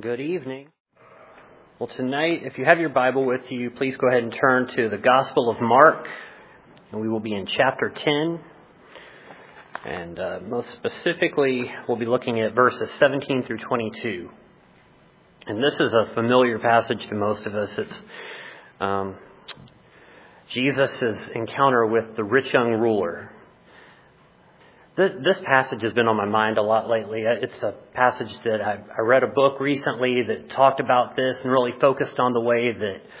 Good evening. Well, tonight, if you have your Bible with you, please go ahead and turn to the Gospel of Mark, and we will be in chapter 10. And most specifically, we'll be looking at verses 17 through 22. And this is a familiar passage to most of us. It's Jesus' encounter with the rich young ruler. This passage has been on my mind a lot lately. It's a passage that I read a book recently that talked about this and really focused on the way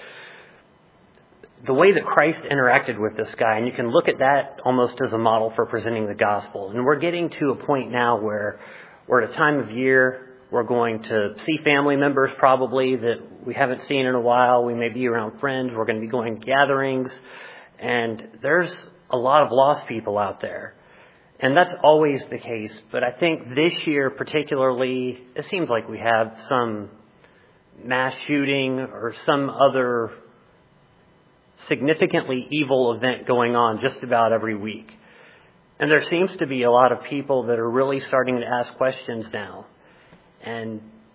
that Christ interacted with this guy. And you can look at that almost as a model for presenting the gospel. And we're getting to a point now where we're at a time of year. We're going to see family members probably that we haven't seen in a while. We may be around friends. We're going to be going to gatherings. And there's a lot of lost people out there. And that's always the case. But I think this year particularly, it seems like we have some mass shooting or some other significantly evil event going on just about every week. And there seems to be a lot of people that are really starting to ask questions now. And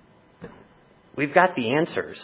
we've got the answers.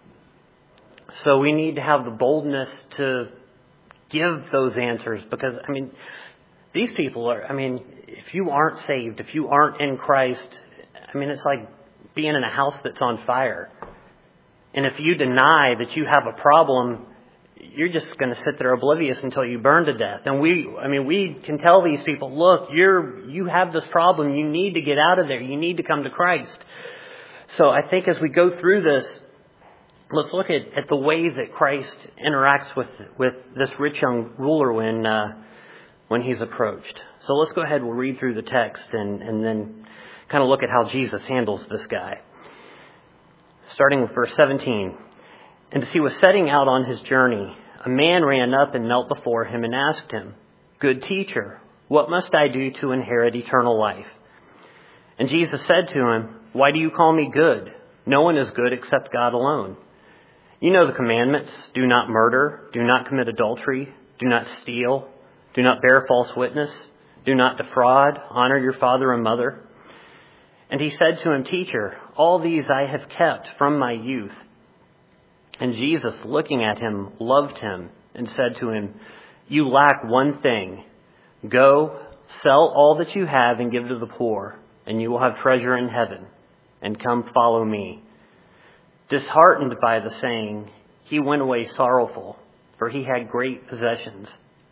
So we need to have the boldness to give those answers because, these people are, if you aren't saved, if you aren't in Christ, it's like being in a house that's on fire. And if you deny that you have a problem, you're just going to sit there oblivious until you burn to death. And we can tell these people, look, you have this problem. You need to get out of there. You need to come to Christ. So I think as we go through this, let's look at the way that Christ interacts with this rich young ruler when he's approached. So let's go ahead. We'll read through the text and then kind of look at how Jesus handles this guy. Starting with verse 17. And as he was setting out on his journey, a man ran up and knelt before him and asked him, "Good teacher, what must I do to inherit eternal life?" And Jesus said to him, "Why do you call me good? No one is good except God alone. You know the commandments. Do not murder. Do not commit adultery. Do not steal. Do not bear false witness. Do not defraud. Honor your father and mother." And he said to him, "Teacher, all these I have kept from my youth." And Jesus, looking at him, loved him and said to him, "You lack one thing. Go, sell all that you have and give to the poor, and you will have treasure in heaven. And come follow me." Disheartened by the saying, he went away sorrowful, for he had great possessions.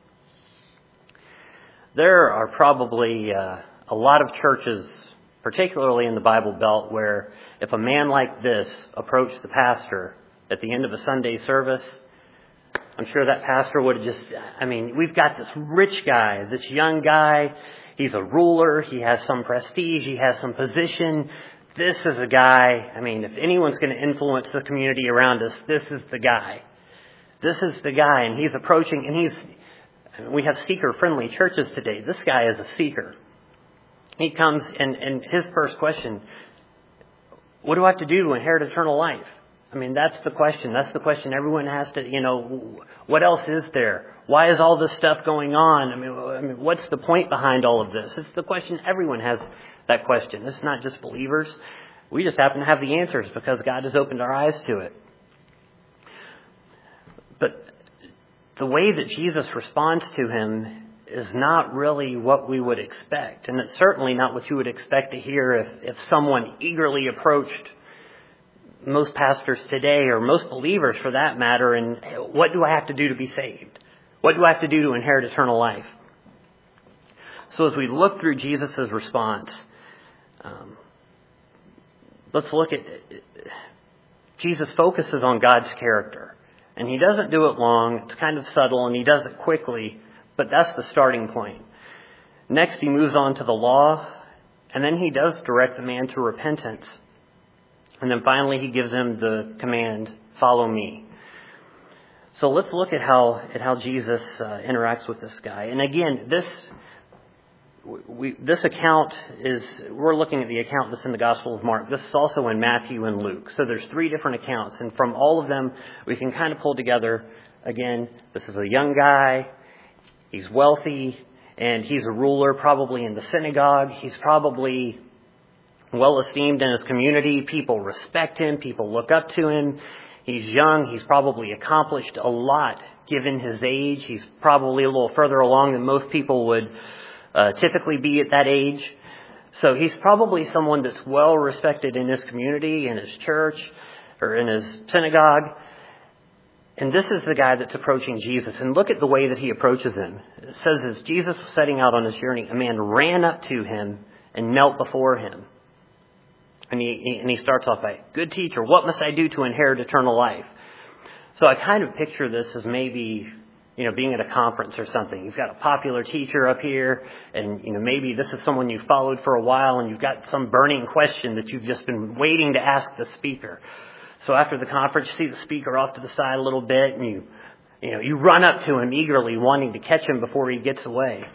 There are probably a lot of churches, particularly in the Bible Belt, where if a man like this approached the pastor at the end of a Sunday service, I'm sure that pastor would have just, we've got this rich guy, this young guy. He's a ruler. He has some prestige. He has some position. This is a guy, if anyone's going to influence the community around us, this is the guy. This is the guy, and he's approaching, and we have seeker-friendly churches today. This guy is a seeker. He comes, and his first question, what do I have to do to inherit eternal life? That's the question. That's the question everyone has to, what else is there? Why is all this stuff going on? What's the point behind all of this? It's the question. Everyone has that question. It's not just believers. We just happen to have the answers because God has opened our eyes to it. But the way that Jesus responds to him is not really what we would expect. And it's certainly not what you would expect to hear if someone eagerly approached most pastors today, or most believers for that matter, and what do I have to do to be saved? What do I have to do to inherit eternal life? So as we look through Jesus' response, let's look at Jesus focuses on God's character. And he doesn't do it long. It's kind of subtle, and he does it quickly. But that's the starting point. Next, he moves on to the law. And then he does direct the man to repentance. And then finally, he gives him the command, "Follow me." So let's look at how Jesus interacts with this guy. And again, this account we're looking at the account that's in the Gospel of Mark. This is also in Matthew and Luke. So there's 3 different accounts. And from all of them, we can kind of pull together, again, this is a young guy. He's wealthy, and he's a ruler, probably in the synagogue. He's probably well esteemed in his community. People respect him. People look up to him. He's young. He's probably accomplished a lot given his age. He's probably a little further along than most people would typically be at that age. So he's probably someone that's well respected in his community, in his church, or in his synagogue. And this is the guy that's approaching Jesus. And look at the way that he approaches him. It says as Jesus was setting out on his journey, a man ran up to him and knelt before him. And he starts off by, "Good teacher, what must I do to inherit eternal life?" So I kind of picture this as maybe, being at a conference or something. You've got a popular teacher up here, and, maybe this is someone you've followed for a while, and you've got some burning question that you've just been waiting to ask the speaker. So after the conference, you see the speaker off to the side a little bit, and you run up to him eagerly, wanting to catch him before he gets away.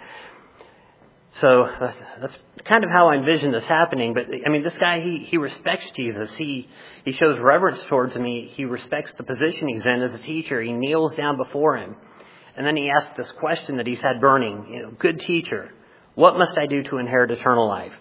So that's kind of how I envision this happening. But this guy, he respects Jesus. He shows reverence towards him. He respects the position he's in as a teacher. He kneels down before him. And then he asks this question that he's had burning, "Good teacher, what must I do to inherit eternal life?"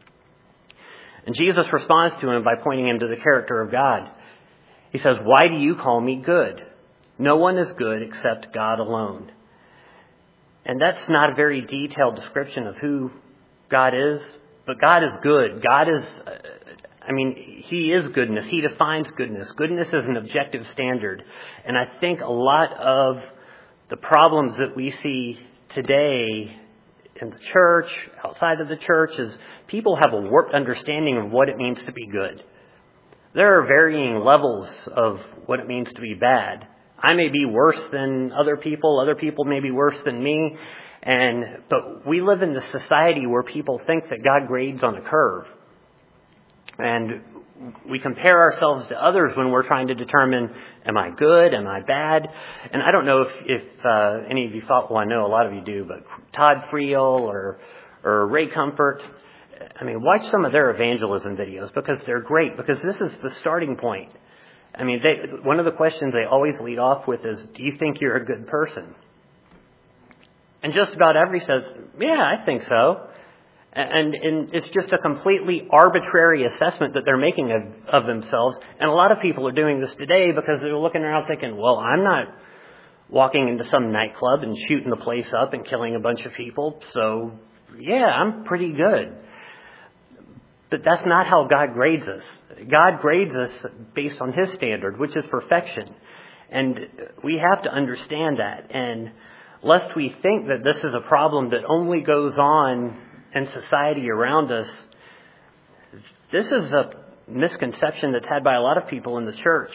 And Jesus responds to him by pointing him to the character of God. He says, "Why do you call me good? No one is good except God alone." And that's not a very detailed description of who God is, but God is good. God is, He is goodness. He defines goodness. Goodness is an objective standard. And I think a lot of the problems that we see today in the church, outside of the church, is people have a warped understanding of what it means to be good. There are varying levels of what it means to be bad. I may be worse than other people may be worse than me, but we live in this society where people think that God grades on a curve. And we compare ourselves to others when we're trying to determine, am I good, am I bad? And I don't know if any of you thought, well, I know a lot of you do, but Todd Friel or Ray Comfort, watch some of their evangelism videos because they're great, because this is the starting point. One of the questions they always lead off with is, do you think you're a good person? And just about every says, yeah, I think so. And it's just a completely arbitrary assessment that they're making of themselves. And a lot of people are doing this today because they're looking around thinking, well, I'm not walking into some nightclub and shooting the place up and killing a bunch of people. So, yeah, I'm pretty good. But that's not how God grades us. God grades us based on His standard, which is perfection. And we have to understand that. And lest we think that this is a problem that only goes on in society around us, this is a misconception that's had by a lot of people in the church.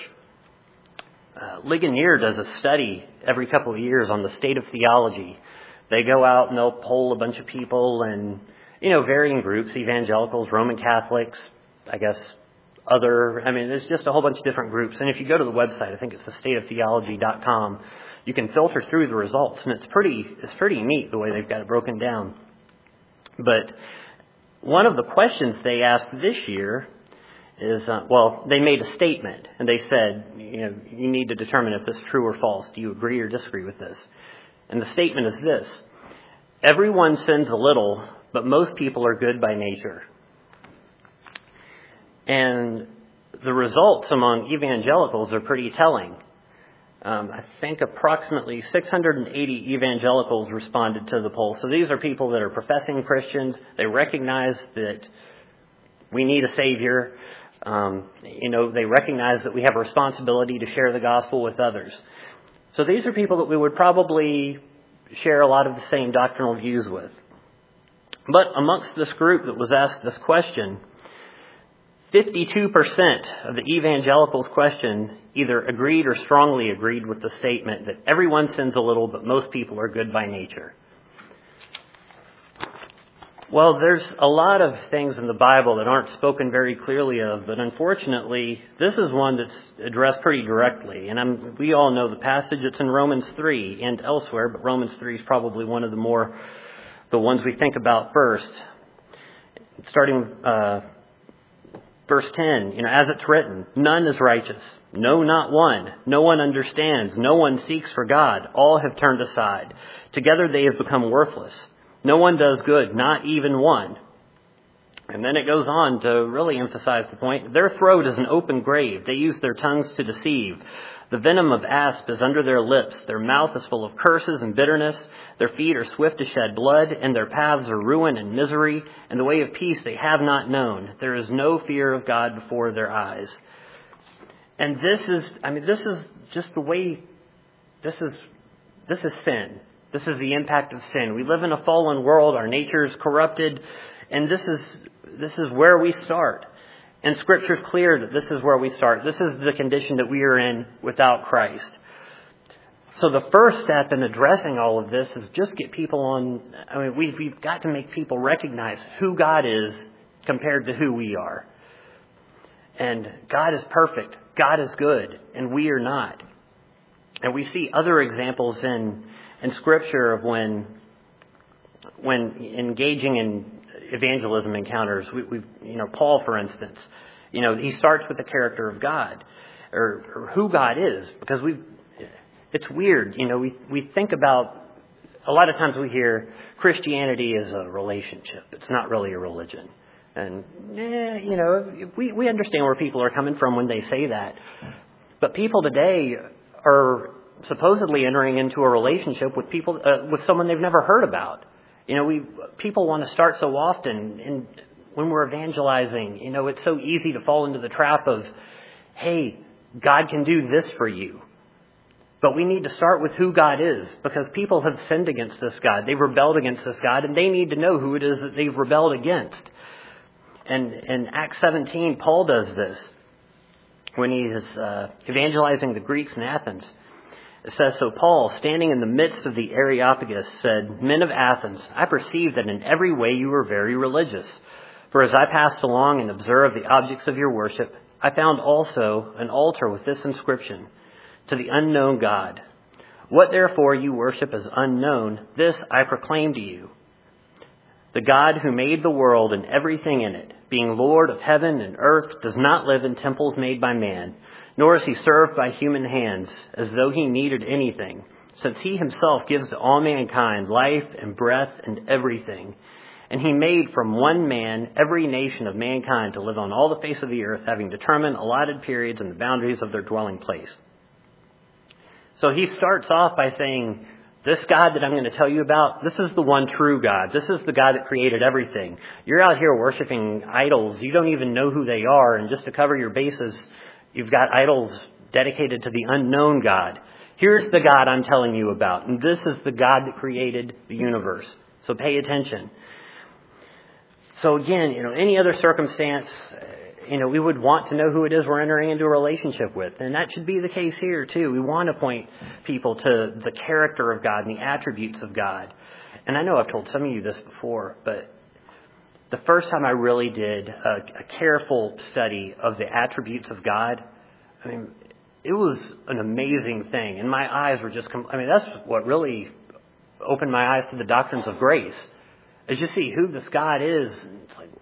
Ligonier does a study every couple of years on the state of theology. They go out and they'll poll a bunch of people and, varying groups, evangelicals, Roman Catholics, I guess, there's just a whole bunch of different groups. And if you go to the website, I think it's thestateoftheology.com, you can filter through the results. And it's pretty neat the way they've got it broken down. But one of the questions they asked this year is, they made a statement. And they said, you need to determine if this is true or false. Do you agree or disagree with this? And the statement is this: everyone sins a little, but most people are good by nature. And the results among evangelicals are pretty telling. I think approximately 680 evangelicals responded to the poll. So these are people that are professing Christians. They recognize that we need a Savior. They recognize that we have a responsibility to share the gospel with others. So these are people that we would probably share a lot of the same doctrinal views with. But amongst this group that was asked this question, 52% of the evangelicals questioned either agreed or strongly agreed with the statement that everyone sins a little, but most people are good by nature. Well, there's a lot of things in the Bible that aren't spoken very clearly of, but unfortunately, this is one that's addressed pretty directly. And we all know the passage. It's in Romans 3 and elsewhere, but Romans 3 is probably one of the ones we think about first. Starting verse 10, as it's written, none is righteous, no, not one. No one understands, no one seeks for God. All have turned aside. Together they have become worthless. No one does good, not even one. And then it goes on to really emphasize the point. Their throat is an open grave. They use their tongues to deceive. The venom of asp is under their lips. Their mouth is full of curses and bitterness. Their feet are swift to shed blood, and their paths are ruin and misery. And the way of peace they have not known. There is no fear of God before their eyes. And this is just the way, this is sin. This is the impact of sin. We live in a fallen world. Our nature is corrupted. And this is where we start. And Scripture's clear that this is where we start. This is the condition that we are in without Christ. So the first step in addressing all of this is just get people on. We've got to make people recognize who God is compared to who we are. And God is perfect. God is good. And we are not. And we see other examples in Scripture of when engaging in evangelism encounters. Paul, for instance, he starts with the character of God or who God is, because it's weird. We think about, a lot of times we hear Christianity is a relationship. It's not really a religion. And, we understand where people are coming from when they say that. But people today are supposedly entering into a relationship with people, with someone they've never heard about. People want to start so often, and when we're evangelizing, it's so easy to fall into the trap of, hey, God can do this for you. But we need to start with who God is, because people have sinned against this God. They've rebelled against this God, and they need to know who it is that they've rebelled against. And in Acts 17, Paul does this when he is evangelizing the Greeks in Athens. It says, so Paul, standing in the midst of the Areopagus, said, Men of Athens, I perceive that in every way you are very religious. For as I passed along and observed the objects of your worship, I found also an altar with this inscription, To the unknown God. What therefore you worship as unknown, this I proclaim to you. The God who made the world and everything in it, being Lord of heaven and earth, does not live in temples made by man, nor is he served by human hands, as though he needed anything, since he himself gives to all mankind life and breath and everything. And he made from one man every nation of mankind to live on all the face of the earth, having determined allotted periods and the boundaries of their dwelling place. So he starts off by saying, this God that I'm going to tell you about, this is the one true God. This is the God that created everything. You're out here worshiping idols. You don't even know who they are. And just to cover your bases, you've got idols dedicated to the unknown God. Here's the God I'm telling you about. And this is the God that created the universe. So pay attention. So again, any other circumstance, we would want to know who it is we're entering into a relationship with. And that should be the case here too. We want to point people to the character of God and the attributes of God. And I know I've told some of you this before, but the first time I really did a careful study of the attributes of God, it was an amazing thing. And my eyes were just, that's what really opened my eyes to the doctrines of grace. As you see who this God is, it's like,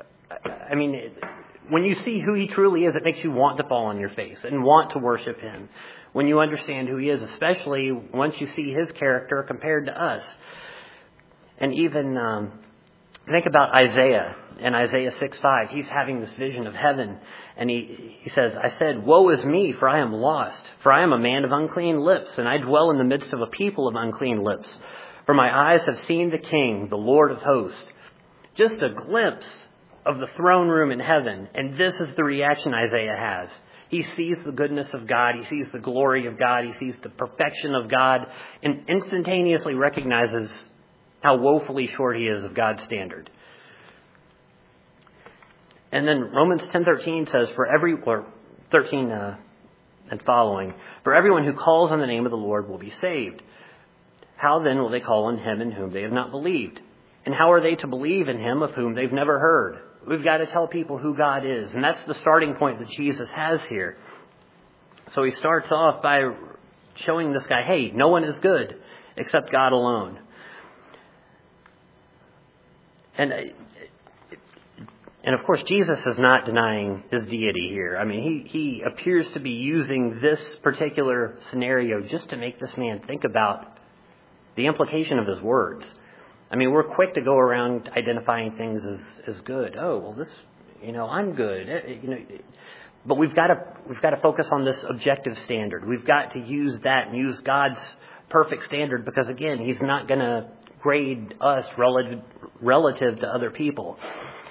when you see who he truly is, it makes you want to fall on your face and want to worship him. When you understand who he is, especially once you see his character compared to us. And even think about Isaiah. In Isaiah 6:5, he's having this vision of heaven. And he says, I said, woe is me, for I am lost. For I am a man of unclean lips, and I dwell in the midst of a people of unclean lips. For my eyes have seen the King, the Lord of hosts. Just a glimpse of the throne room in heaven. And this is the reaction Isaiah has. He sees the goodness of God. He sees the glory of God. He sees the perfection of God and instantaneously recognizes how woefully short he is of God's standard. And then Romans 10:13 says, or 13 and following, for everyone who calls on the name of the Lord will be saved. How then will they call on him in whom they have not believed? And how are they to believe in him of whom they've never heard? We've got to tell people who God is. And that's the starting point that Jesus has here. So he starts off by showing this guy, hey, no one is good except God alone. And of course, Jesus is not denying his deity here. He appears to be using this particular scenario just to make this man think about the implication of his words. I mean, we're quick to go around identifying things as good. Oh, well, this, I'm good. But we've got to focus on this objective standard. We've got to use that and use God's perfect standard, because again, He's not going to grade us relative to other people.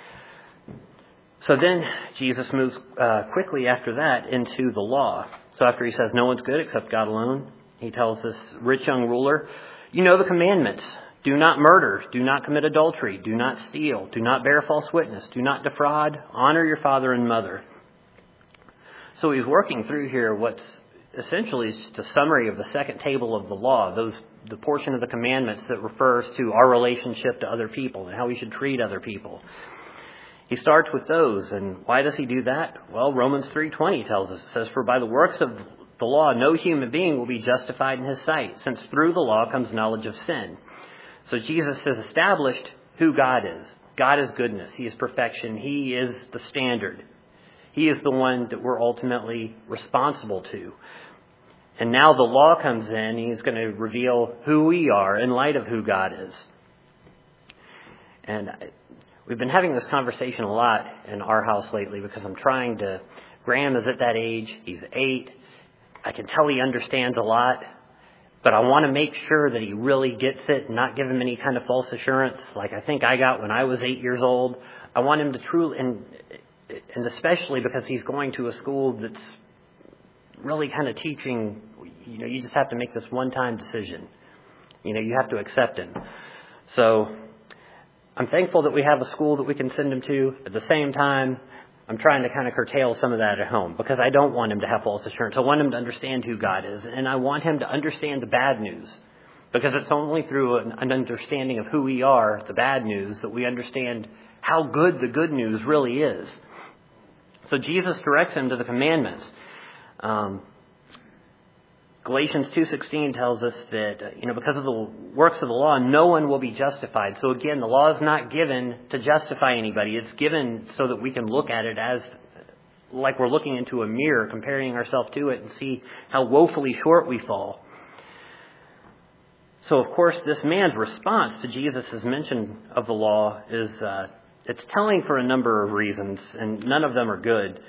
So then Jesus moves quickly after that into the law. So after He says no one's good except God alone, He tells this rich young ruler, you know the commandments. Do not murder. Do not commit adultery. Do not steal. Do not bear false witness. Do not defraud. Honor your father and mother. So he's working through here what's essentially just a summary of the second table of the law, the portion of the commandments that refers to our relationship to other people and how we should treat other people. He starts with those. And why does he do that? Well, Romans 3:20 tells us, it says, for by the works of the law, no human being will be justified in his sight, since through the law comes knowledge of sin. So Jesus has established who God is. God is goodness. He is perfection. He is the standard. He is the one that we're ultimately responsible to. And now the law comes in. He's going to reveal who we are in light of who God is. And we've been having this conversation a lot in our house lately, because Graham is at that age. He's 8. I can tell he understands a lot. But I want to make sure that he really gets it and not give him any kind of false assurance like I think I got when I was 8 years old. I want him to truly, and especially because he's going to a school that's really kind of teaching, you just have to make this one-time decision. You have to accept it. So I'm thankful that we have a school that we can send him to. At the same time, I'm trying to kind of curtail some of that at home, because I don't want him to have false assurance. I want him to understand who God is, and I want him to understand the bad news, because it's only through an understanding of who we are, the bad news, that we understand how good the good news really is. So Jesus directs him to the commandments. Galatians 2:16 tells us that, because of the works of the law, no one will be justified. So again, the law is not given to justify anybody. It's given so that we can look at it as like we're looking into a mirror, comparing ourselves to it and see how woefully short we fall. So, of course, this man's response to Jesus' mention of the law is, it's telling for a number of reasons, and none of them are good.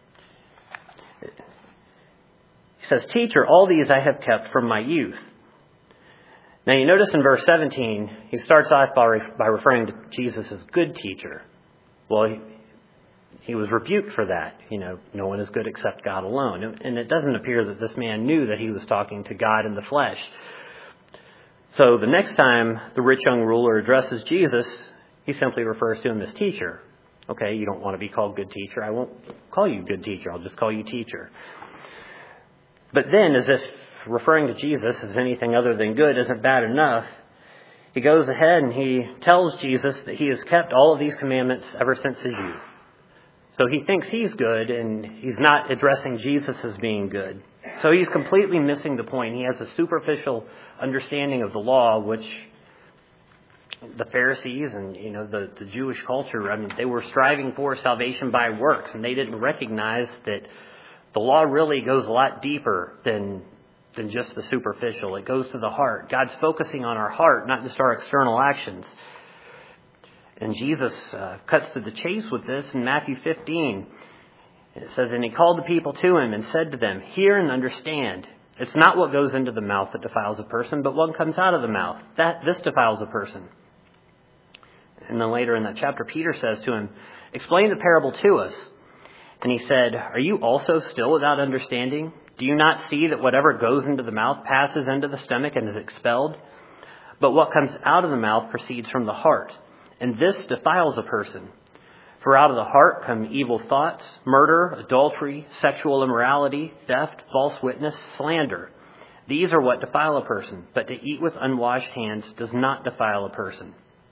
He says, teacher, all these I have kept from my youth. Now you notice in verse 17, he starts off by referring to Jesus as good teacher. Well, he was rebuked for that. No one is good except God alone. And it doesn't appear that this man knew that he was talking to God in the flesh. So the next time the rich young ruler addresses Jesus, he simply refers to him as teacher. Okay, you don't want to be called good teacher. I won't call you good teacher. I'll just call you teacher. But then, as if referring to Jesus as anything other than good isn't bad enough, he goes ahead and he tells Jesus that he has kept all of these commandments ever since his youth. So he thinks he's good, and he's not addressing Jesus as being good. So he's completely missing the point. He has a superficial understanding of the law, which the Pharisees and, the Jewish culture, they were striving for salvation by works, and they didn't recognize that the law really goes a lot deeper than just the superficial. It goes to the heart. God's focusing on our heart, not just our external actions. And Jesus cuts to the chase with this in Matthew 15. It says, and he called the people to him and said to them, hear and understand. It's not what goes into the mouth that defiles a person, but what comes out of the mouth. This defiles a person. And then later in that chapter, Peter says to him, explain the parable to us. And he said, are you also still without understanding? Do you not see that whatever goes into the mouth passes into the stomach and is expelled? But what comes out of the mouth proceeds from the heart, and this defiles a person. For out of the heart come evil thoughts, murder, adultery, sexual immorality, theft, false witness, slander. These are what defile a person, but to eat with unwashed hands does not defile a person.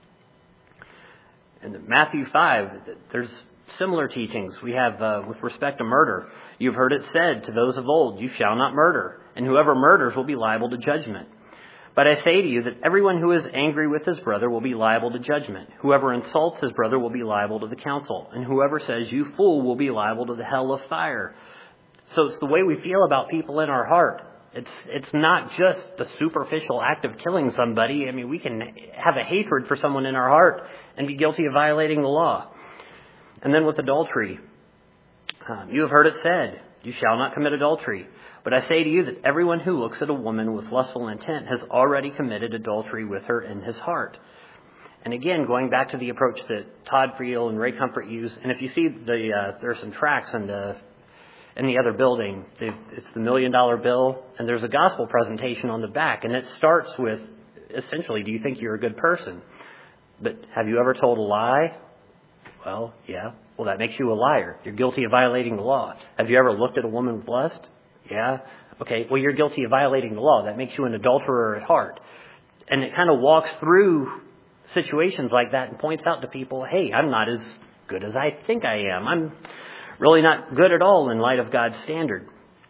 In Matthew 5, there's similar teachings we have with respect to murder. You've heard it said to those of old, you shall not murder, and whoever murders will be liable to judgment. But I say to you that everyone who is angry with his brother will be liable to judgment. Whoever insults his brother will be liable to the council, and whoever says, you fool, will be liable to the hell of fire. So it's the way we feel about people in our heart. It's not just the superficial act of killing somebody. I mean, we can have a hatred for someone in our heart and be guilty of violating the law. And then with adultery, you have heard it said, you shall not commit adultery. But I say to you that everyone who looks at a woman with lustful intent has already committed adultery with her in his heart. And again, going back to the approach that Todd Friel and Ray Comfort use, and if you see there's some tracts in the other building, it's the $1 Million Bill, and there's a gospel presentation on the back, and it starts with, essentially, do you think you're a good person? But have you ever told a lie? Well, yeah. Well, that makes you a liar. You're guilty of violating the law. Have you ever looked at a woman with lust? Yeah. Okay, well, you're guilty of violating the law. That makes you an adulterer at heart. And it kind of walks through situations like that and points out to people, hey, I'm not as good as I think I am. I'm really not good at all in light of God's standard.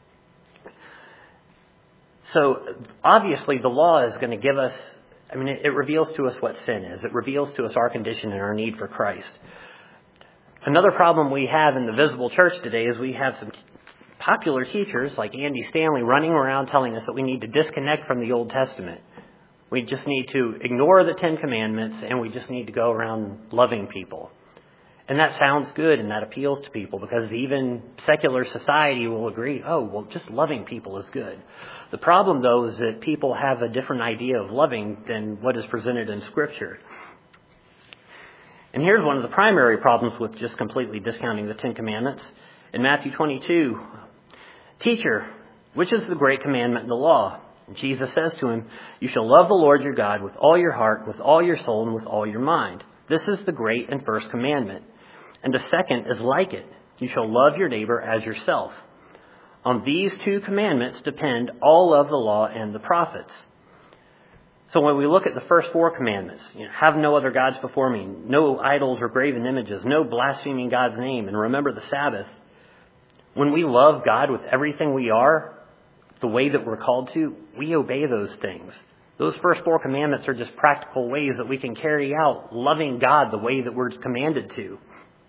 So obviously the law is going to give us, it reveals to us what sin is. It reveals to us our condition and our need for Christ. Another problem we have in the visible church today is we have some popular teachers like Andy Stanley running around telling us that we need to disconnect from the Old Testament. We just need to ignore the Ten Commandments and we just need to go around loving people. And that sounds good and that appeals to people because even secular society will agree, oh, well, just loving people is good. The problem, though, is that people have a different idea of loving than what is presented in Scripture. And here's one of the primary problems with just completely discounting the Ten Commandments. In Matthew 22, Teacher, which is the great commandment in the law? And Jesus says to him, you shall love the Lord your God with all your heart, with all your soul, and with all your mind. This is the great and first commandment. And the second is like it. You shall love your neighbor as yourself. On these two commandments depend all of the law and the prophets. So when we look at the first four commandments, have no other gods before me, no idols or graven images, no blaspheming God's name, and remember the Sabbath. When we love God with everything we are, the way that we're called to, we obey those things. Those first four commandments are just practical ways that we can carry out loving God the way that we're commanded to.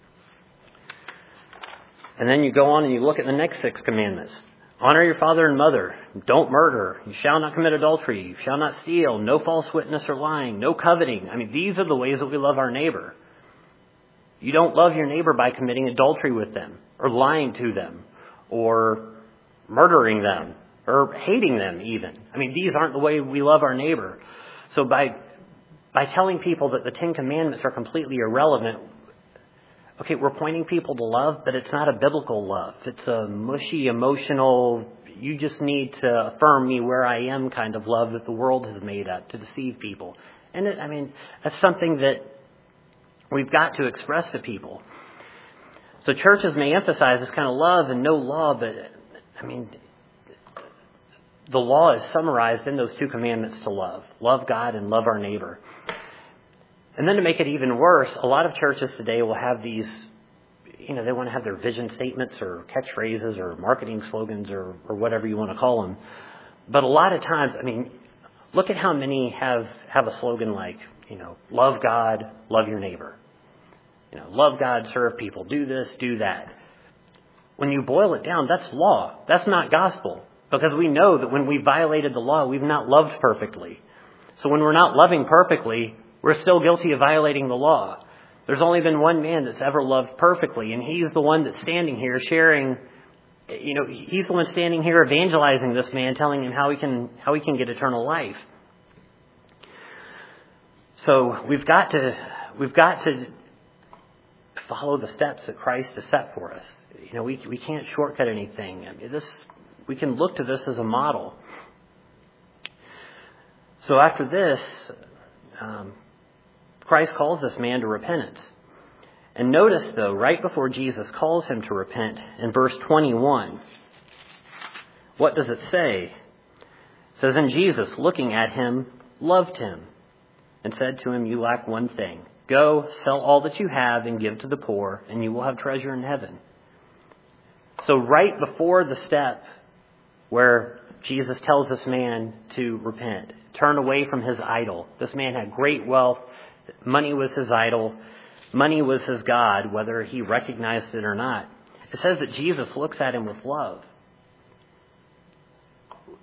And then you go on and you look at the next 6 commandments. Honor your father and mother. Don't murder. You shall not commit adultery. You shall not steal. No false witness or lying. No coveting. These are the ways that we love our neighbor. You don't love your neighbor by committing adultery with them or lying to them or murdering them or hating them even. These aren't the way we love our neighbor. So by telling people that the 10 Commandments are completely irrelevant, okay, we're pointing people to love, but it's not a biblical love. It's a mushy, emotional, you just need to affirm me where I am kind of love that the world has made up to deceive people. And that's something that we've got to express to people. So churches may emphasize this kind of love and no law, but the law is summarized in those 2 commandments to love. Love God and love our neighbor. And then to make it even worse, a lot of churches today will have these, they want to have their vision statements or catchphrases or marketing slogans or whatever you want to call them. But a lot of times, look at how many have a slogan like, love God, love your neighbor. Love God, serve people, do this, do that. When you boil it down, that's law. That's not gospel. Because we know that when we violated the law, we've not loved perfectly. So when we're not loving perfectly, we're still guilty of violating the law. There's only been one man that's ever loved perfectly, and he's the one that's standing here sharing, he's the one standing here evangelizing this man, telling him how he can get eternal life. So we've got to follow the steps that Christ has set for us. We can't shortcut anything. We can look to this as a model. So after this, Christ calls this man to repentance. And notice, though, right before Jesus calls him to repent, in verse 21, what does it say? It says, and Jesus, looking at him, loved him and said to him, you lack one thing. Go, sell all that you have and give to the poor, and you will have treasure in heaven. So right before the step where Jesus tells this man to repent, turn away from his idol. This man had great wealth. Money was his idol. Money was his God, whether he recognized it or not. It says that Jesus looks at him with love.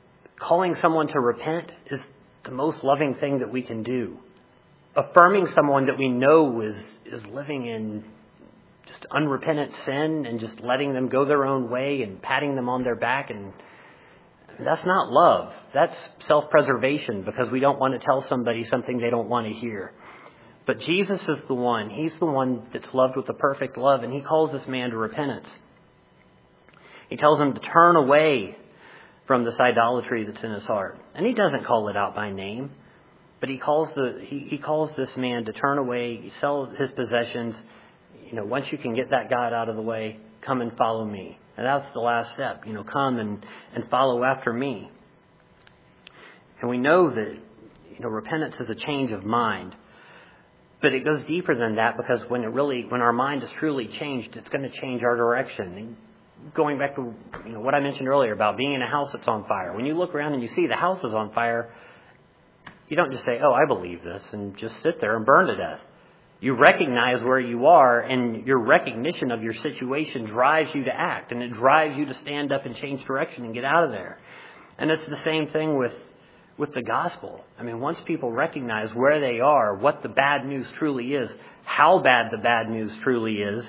calling someone to repent is the most loving thing that we can do. Affirming someone that we know is living in just unrepentant sin and just letting them go their own way and patting them on their back, and that's not love. That's self-preservation, because we don't want to tell somebody something they don't want to hear. But Jesus is the one. He's the one that's loved with a perfect love, and he calls this man to repentance. He tells him to turn away from this idolatry that's in his heart. And he doesn't call it out by name, but he calls this man to turn away, sell his possessions. Once you can get that God out of the way, come and follow me. And that's the last step. Come and follow after me. And we know that, repentance is a change of mind. But it goes deeper than that, because when our mind is truly changed, it's going to change our direction. And going back to what I mentioned earlier about being in a house that's on fire. When you look around and you see the house is on fire, you don't just say, "Oh, I believe this," and just sit there and burn to death. You recognize where you are, and your recognition of your situation drives you to act, and it drives you to stand up and change direction and get out of there. And it's the same thing with the gospel. Once people recognize where they are, what the bad news truly is, how bad the bad news truly is,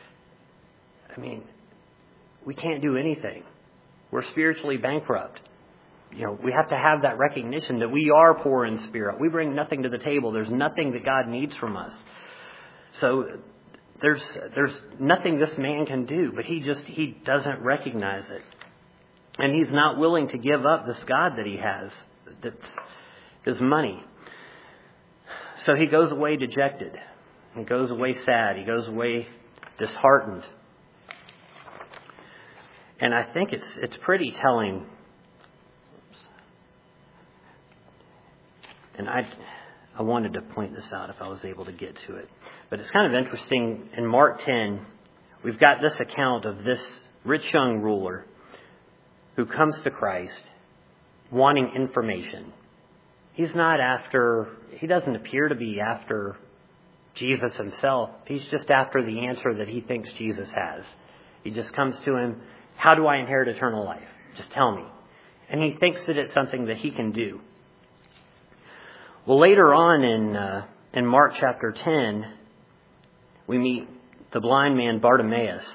we can't do anything. We're spiritually bankrupt. We have to have that recognition that we are poor in spirit. We bring nothing to the table. There's nothing that God needs from us. So there's nothing this man can do, but he doesn't recognize it. And he's not willing to give up this God that he has, that's his money. So he goes away dejected. He goes away sad. He goes away disheartened. And I think it's pretty telling. And I wanted to point this out if I was able to get to it. But it's kind of interesting. In Mark 10, we've got this account of this rich young ruler who comes to Christ wanting information. He doesn't appear to be after Jesus himself. He's just after the answer that he thinks Jesus has. He just comes to him, "How do I inherit eternal life? Just tell me." And he thinks that it's something that he can do. Well, later on in Mark chapter 10, we meet the blind man Bartimaeus.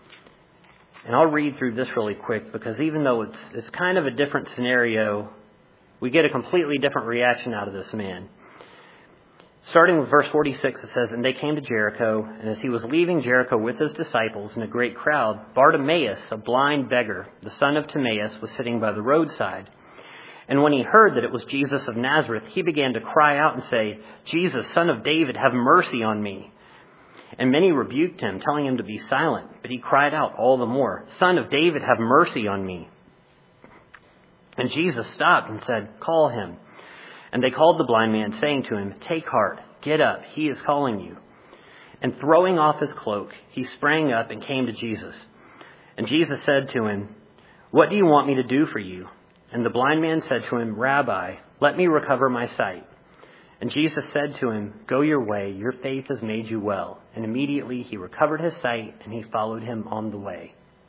And I'll read through this really quick, because even though it's kind of a different scenario, we get a completely different reaction out of this man. Starting with verse 46, it says, "And they came to Jericho, and as he was leaving Jericho with his disciples and a great crowd, Bartimaeus, a blind beggar, the son of Timaeus, was sitting by the roadside. And when he heard that it was Jesus of Nazareth, he began to cry out and say, 'Jesus, Son of David, have mercy on me.' And many rebuked him, telling him to be silent. But he cried out all the more, 'Son of David, have mercy on me.' And Jesus stopped and said, 'Call him.' And they called the blind man, saying to him, 'Take heart, get up, he is calling you.' And throwing off his cloak, he sprang up and came to Jesus. And Jesus said to him, 'What do you want me to do for you?' And the blind man said to him, 'Rabbi, let me recover my sight.' And Jesus said to him, 'Go your way, your faith has made you well.' And immediately he recovered his sight, and he followed him on the way."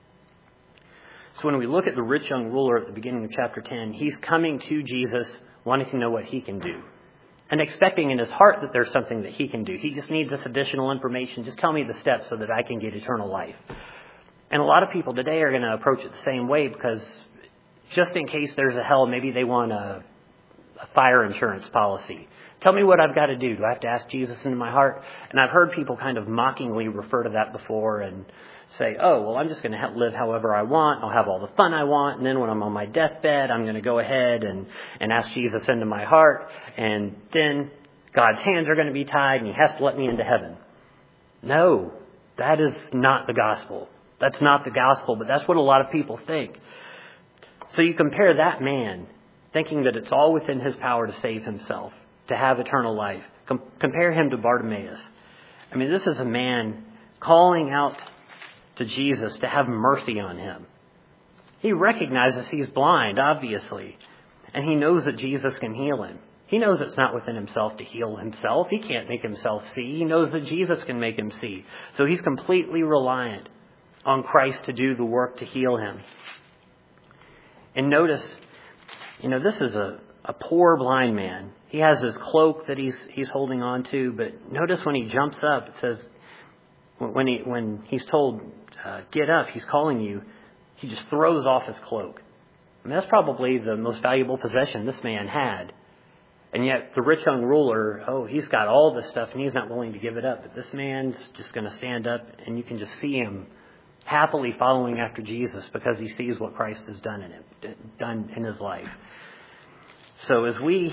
So when we look at the rich young ruler at the beginning of chapter 10, he's coming to Jesus wanting to know what he can do, and expecting in his heart that there's something that he can do. He just needs this additional information. Just tell me the steps so that I can get eternal life. And a lot of people today are going to approach it the same way, because just in case there's a hell, maybe they want a fire insurance policy. Tell me what I've got to do. Do I have to ask Jesus into my heart? And I've heard people kind of mockingly refer to that before and say, "Oh, well, I'm just going to live however I want. I'll have all the fun I want. And then when I'm on my deathbed, I'm going to go ahead and ask Jesus into my heart. And then God's hands are going to be tied and he has to let me into heaven." No, that is not the gospel. That's not the gospel, but that's what a lot of people think. So you compare that man thinking that it's all within his power to save himself, to have eternal life. Compare him to Bartimaeus. This is a man calling out to Jesus to have mercy on him. He recognizes he's blind, obviously, and he knows that Jesus can heal him. He knows it's not within himself to heal himself. He can't make himself see. He knows that Jesus can make him see. So he's completely reliant on Christ to do the work to heal him. And notice This is a poor blind man. He has his cloak that he's holding on to, but notice when he jumps up, it says, when he's told, get up, he's calling you, he just throws off his cloak. I mean, that's probably the most valuable possession this man had. And yet the rich young ruler, he's got all this stuff and he's not willing to give it up. But this man's just going to stand up, and you can just see him happily following after Jesus because he sees what Christ has done in his life. So as we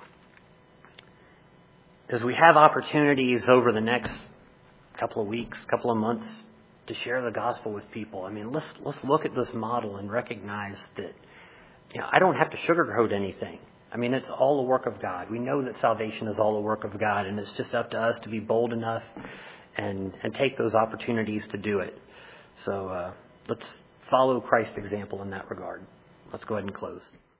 have opportunities over the next couple of weeks, couple of months to share the gospel with people, let's look at this model and recognize that I don't have to sugarcoat anything. It's all the work of God. We know that salvation is all the work of God, and it's just up to us to be bold enough and take those opportunities to do it. So let's follow Christ's example in that regard. Let's go ahead and close.